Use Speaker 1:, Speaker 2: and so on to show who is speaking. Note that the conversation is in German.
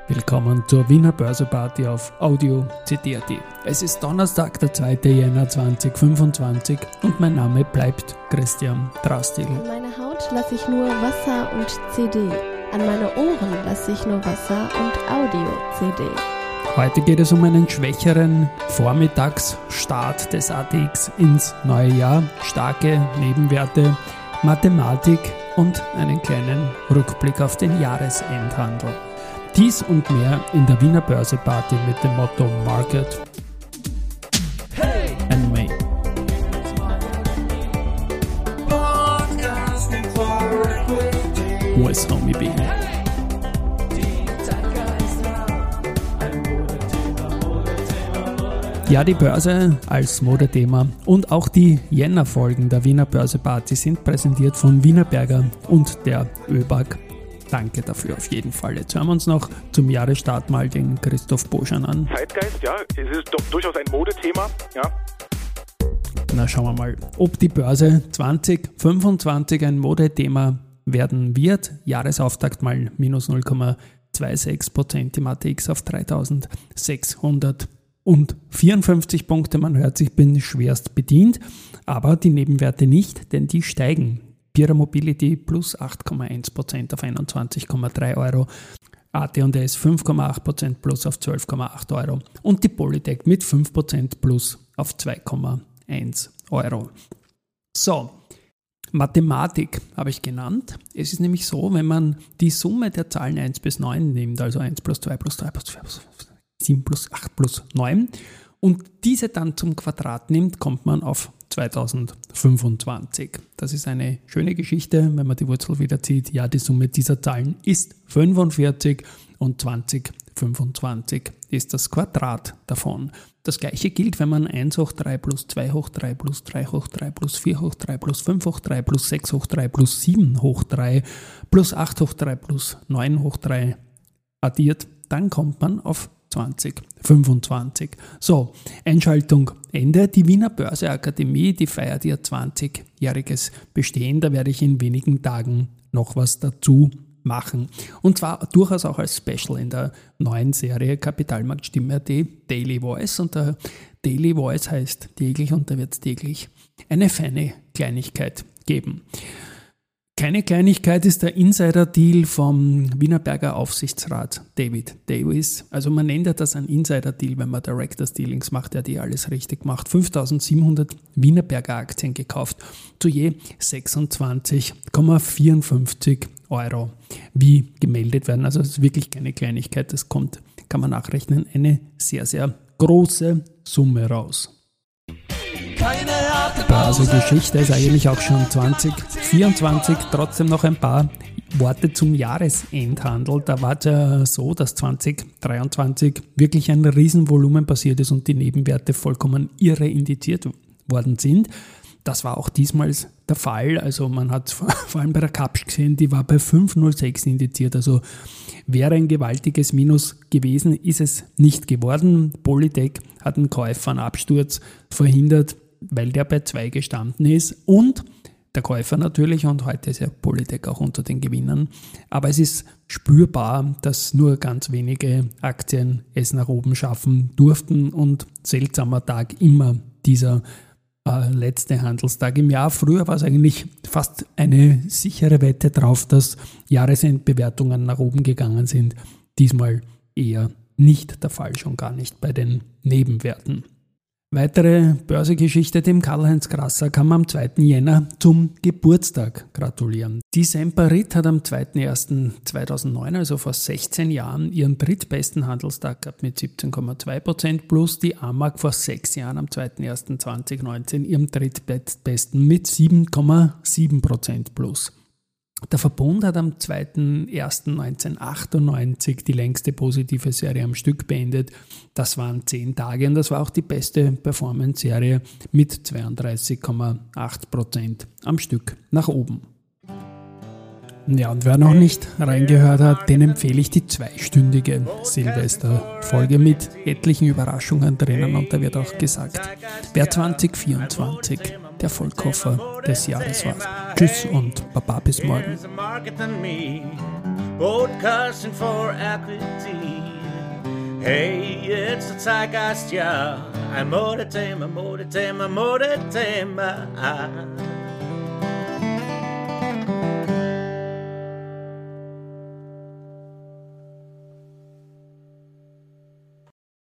Speaker 1: Willkommen zur Wiener Börseparty auf Audio CD.at. Es ist Donnerstag, der 2. Jänner 2025 und mein Name bleibt Christian Drastil.
Speaker 2: An meine Haut lasse ich nur Wasser und CD. An meine Ohren lasse ich nur Wasser und Audio-CD.
Speaker 1: Heute geht es um einen schwächeren Vormittagsstart des ATX ins neue Jahr, starke Nebenwerte, Mathematik und einen kleinen Rückblick auf den Jahresendhandel. Dies und mehr in der Wiener Börseparty mit dem Motto Market and Me. Was Homie B. Ja, die Börse als Modethema und auch die Jänner-Folgen der Wiener Börseparty sind präsentiert von Wienerberger und der ÖBAG. Danke dafür auf jeden Fall. Jetzt hören wir uns noch zum Jahresstart mal den Christoph Boschan an.
Speaker 3: Zeitgeist, ja, es ist doch durchaus ein Modethema, ja.
Speaker 1: Na, schauen wir mal, ob die Börse 2025 ein Modethema werden wird. Jahresauftakt mal minus 0,26%, im ATX auf 3.654 Punkte. Man hört, ich bin schwerst bedient, aber die Nebenwerte nicht, denn die steigen. Pira Mobility plus 8,1% auf 21,3 Euro. AT&S 5,8% plus auf 12,8 Euro. Und die Polytech mit 5% plus auf 2,1 Euro. So, Mathematik habe ich genannt. Es ist nämlich so, wenn man die Summe der Zahlen 1 bis 9 nimmt, also 1 plus 2 plus 3 plus 4 plus 5, 7 plus 8 plus 9, und diese dann zum Quadrat nimmt, kommt man auf 2025. Das ist eine schöne Geschichte, wenn man die Wurzel wieder zieht. Ja, die Summe dieser Zahlen ist 45 und 2025 ist das Quadrat davon. Das gleiche gilt, wenn man 1 hoch 3 plus 2 hoch 3 plus 3 hoch 3 plus 4 hoch 3 plus 5 hoch 3 plus 6 hoch 3 plus 7 hoch 3 plus 8 hoch 3 plus 9 hoch 3 addiert, dann kommt man auf 2025. So, Einschaltung Ende. Die Wiener Börseakademie, die feiert ihr 20-jähriges Bestehen. Da werde ich in wenigen Tagen noch was dazu machen. Und zwar durchaus auch als Special in der neuen Serie Kapitalmarktstimme, die Daily Voice. Und der Daily Voice heißt täglich und da wird es täglich eine feine Kleinigkeit geben. Keine Kleinigkeit ist der Insider-Deal vom Wienerberger Aufsichtsrat David Davis. Also man nennt ja das ein Insider-Deal, wenn man Directors Dealings macht, der die alles richtig macht. 5.700 Wienerberger Aktien gekauft, zu je 26,54 Euro, wie gemeldet werden. Also das ist wirklich keine Kleinigkeit, das kommt, kann man nachrechnen, eine sehr, sehr große Summe raus. Börsengeschichte ist eigentlich auch schon 2024, trotzdem noch ein paar Worte zum Jahresendhandel. Da war es ja so, dass 2023 wirklich ein Riesenvolumen passiert ist und die Nebenwerte vollkommen irre indiziert worden sind. Das war auch diesmal der Fall. Also man hat vor allem bei der Kapsch gesehen, die war bei 5,06 indiziert. Also wäre ein gewaltiges Minus gewesen, ist es nicht geworden. Polytech hat einen Käufer, einen Absturz verhindert, weil der bei 2 gestanden ist und der Käufer natürlich, und heute ist ja Polytech auch unter den Gewinnern. Aber es ist spürbar, dass nur ganz wenige Aktien es nach oben schaffen durften und seltsamer Tag immer dieser letzte Handelstag im Jahr. Früher war es eigentlich fast eine sichere Wette drauf, dass Jahresendbewertungen nach oben gegangen sind. Diesmal eher nicht der Fall, schon gar nicht bei den Nebenwerten. Weitere Börsegeschichte, dem Karl-Heinz Grasser kann man am 2. Jänner zum Geburtstag gratulieren. Die Semperit hat am 2.1.2009, also vor 16 Jahren, ihren drittbesten Handelstag gehabt mit 17,2% plus, die AMAG vor 6 Jahren am 2.1.2019 ihren drittbesten mit 7,7% plus. Der Verbund hat am 2.1.1998 die längste positive Serie am Stück beendet. Das waren 10 Tage und das war auch die beste Performance-Serie mit 32,8% am Stück nach oben. Ja, und wer noch nicht reingehört hat, den empfehle ich die 2-stündige Silvester-Folge mit etlichen Überraschungen drinnen und da wird auch gesagt, wer 2024 der Vollkoffer des Jahres war. Tschüss und Baba bis morgen.
Speaker 4: Podcasting for Equity. Hey, jetzt der Zeitgeist, ja. Ein Modethema, Modethema, Modethema.